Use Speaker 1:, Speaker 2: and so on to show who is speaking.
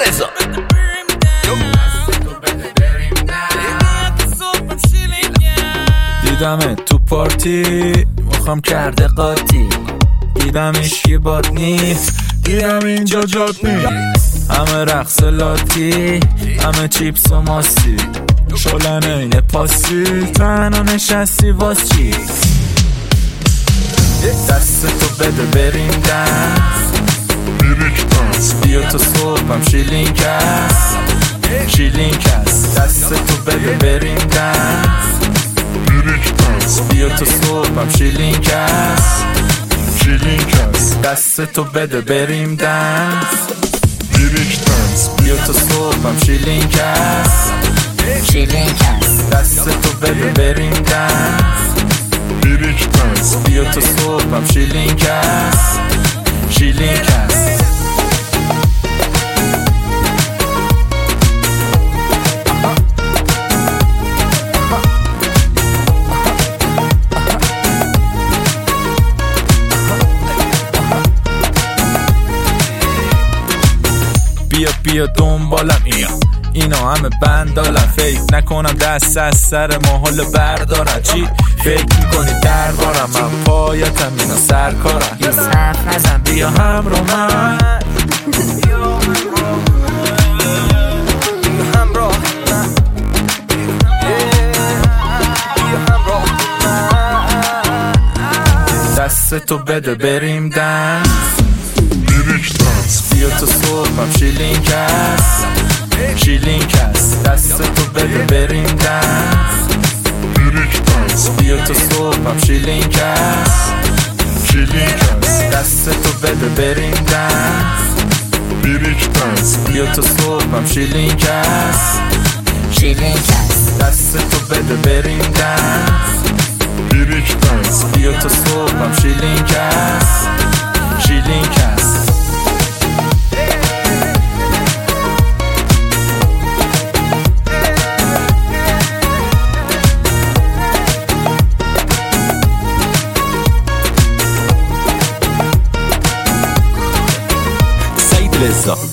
Speaker 1: رضا.
Speaker 2: دیدم تو پارتی مخم کرده قاطی، دیدم ایشکی باد نیست، دیدم اینجا جاد نیست. همه رقص لاتی، همه چیپس و ماسی، شلن این پاسی، تنها نشستی واس چی؟ دست تو بده بریم دست، بیا تو صبحم شیلینگ است، شیلینگ است. دست تو بده بریم دست، بیا تو صبحم شیلینگ است، شیلینگ است. دست تو بده بریم دست، بیا تو صبحم شیلینگ است، شیلینگ است. دست تو بده بریم دست، بیا تو صبحم شیلینگ است، شیلینگ است. بیا دنبالم اینا همه بندالم، فکر نکنم دست از سر محال بردارم. چی فکر میکنی دربارم؟ من پایتم اینا سرکارم. یا صرف نزن بیا همراه من، دست تو بده بریم دست، بیا تو صبحم شیلینگ است، شیلینگ است. دست تو بده بریم دست، بیا تو صبحم شیلینگ است، شیلینگ است. دست تو بده بریم دست، بیا تو صبحم شیلینگ است، شیلینگ است. دست تو بده بریم دست، بیا تو صبحم شیلینگ است، شیلینگ است.
Speaker 1: رضا.